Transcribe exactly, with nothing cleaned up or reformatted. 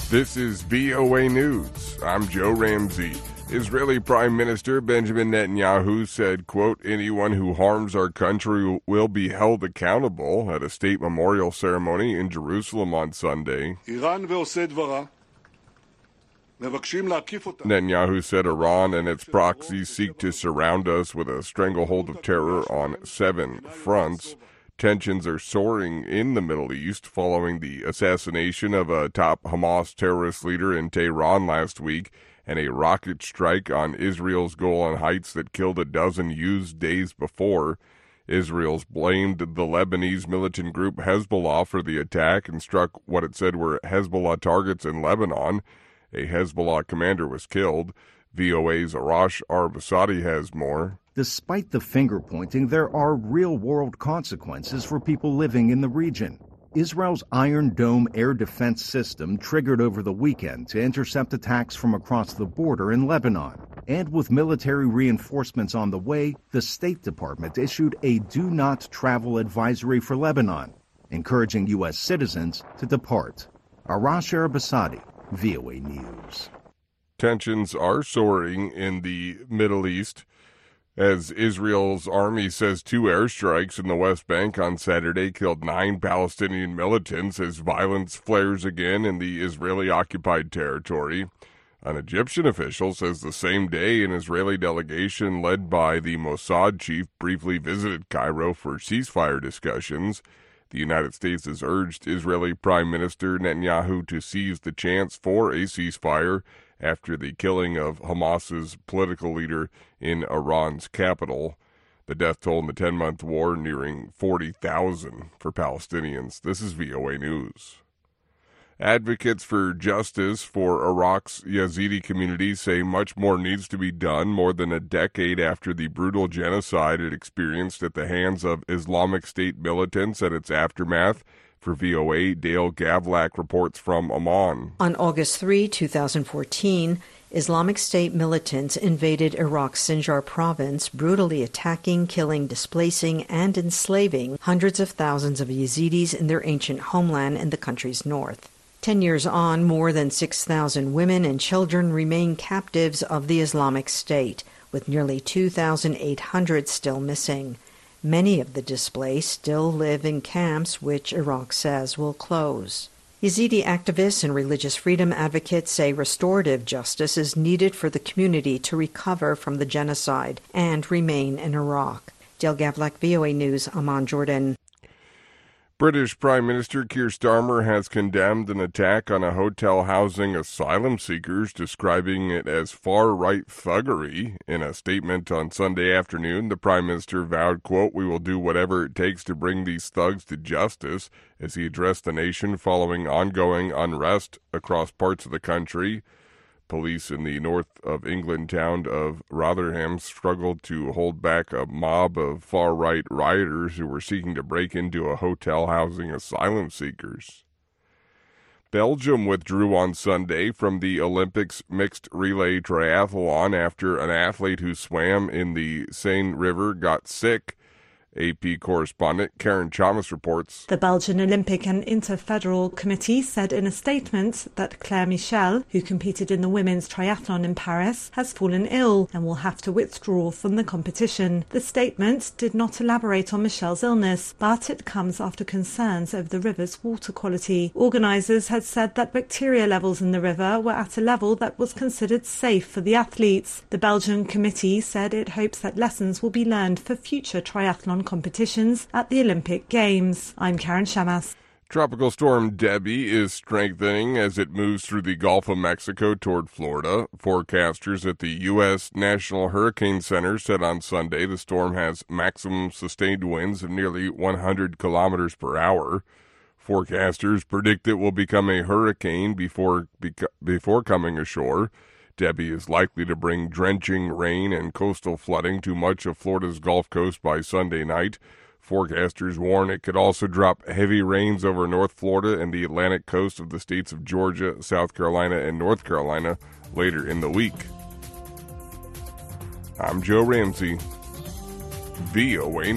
This is V O A News. I'm Joe Ramsey. Israeli Prime Minister Benjamin Netanyahu said, quote, anyone who harms our country will be held accountable at a state memorial ceremony in Jerusalem on Sunday. Netanyahu said Iran and its proxies seek to surround us with a stranglehold of terror on seven fronts. Tensions are soaring in the Middle East following the assassination of a top Hamas terrorist leader in Tehran last week and a rocket strike on Israel's Golan Heights that killed a dozen youths days before. Israel's blamed the Lebanese militant group Hezbollah for the attack and struck what it said were Hezbollah targets in Lebanon. A Hezbollah commander was killed. V O A's Arash Arabasadi has more. Despite the finger-pointing, there are real-world consequences for people living in the region. Israel's Iron Dome air defense system triggered over the weekend to intercept attacks from across the border in Lebanon. And with military reinforcements on the way, the State Department issued a do-not-travel advisory for Lebanon, encouraging U S citizens to depart. Arash Arabasadi, V O A News. Tensions are soaring in the Middle East as Israel's army says two airstrikes in the West Bank on Saturday killed nine Palestinian militants as violence flares again in the Israeli-occupied territory. An Egyptian official says the same day an Israeli delegation led by the Mossad chief briefly visited Cairo for ceasefire discussions. The United States has urged Israeli Prime Minister Netanyahu to seize the chance for a ceasefire after the killing of Hamas's political leader in Iran's capital. The death toll in the ten-month war nearing forty thousand for Palestinians. This is V O A News. Advocates for justice for Iraq's Yazidi community say much more needs to be done more than a decade after the brutal genocide it experienced at the hands of Islamic State militants and its aftermath. For V O A, Dale Gavlak reports from Amman. On August third, twenty fourteen, Islamic State militants invaded Iraq's Sinjar province, brutally attacking, killing, displacing, and enslaving hundreds of thousands of Yazidis in their ancient homeland in the country's north. Ten years on, more than six thousand women and children remain captives of the Islamic State, with nearly two thousand eight hundred still missing. Many of the displaced still live in camps which Iraq says will close. Yazidi activists and religious freedom advocates say restorative justice is needed for the community to recover from the genocide and remain in Iraq. Dale Gavlak, V O A News, Amman, Jordan. British Prime Minister Keir Starmer has condemned an attack on a hotel housing asylum seekers, describing it as far-right thuggery. In a statement on Sunday afternoon, the Prime Minister vowed, quote, we will do whatever it takes to bring these thugs to justice, as he addressed the nation following ongoing unrest across parts of the country. Police in the north of England town of Rotherham struggled to hold back a mob of far-right rioters who were seeking to break into a hotel housing asylum seekers. Belgium withdrew on Sunday from the Olympics mixed relay triathlon after an athlete who swam in the Seine River got sick. A P correspondent Karen Chalmers reports. The Belgian Olympic and Interfederal Committee said in a statement that Claire Michel, who competed in the women's triathlon in Paris, has fallen ill and will have to withdraw from the competition. The statement did not elaborate on Michel's illness, but it comes after concerns over the river's water quality. Organisers had said that bacteria levels in the river were at a level that was considered safe for the athletes. The Belgian committee said it hopes that lessons will be learned for future triathlon competitions at the Olympic Games. I'm Karen Shamas. Tropical storm Debbie is strengthening as it moves through the Gulf of Mexico toward Florida. Forecasters at the U S National Hurricane Center said on Sunday the storm has maximum sustained winds of nearly one hundred kilometers per hour. Forecasters predict it will become a hurricane before beca- before coming ashore. Debbie is likely to bring drenching rain and coastal flooding to much of Florida's Gulf Coast by Sunday night. Forecasters warn it could also drop heavy rains over North Florida and the Atlantic coast of the states of Georgia, South Carolina, and North Carolina later in the week. I'm Joe Ramsey, V O A News.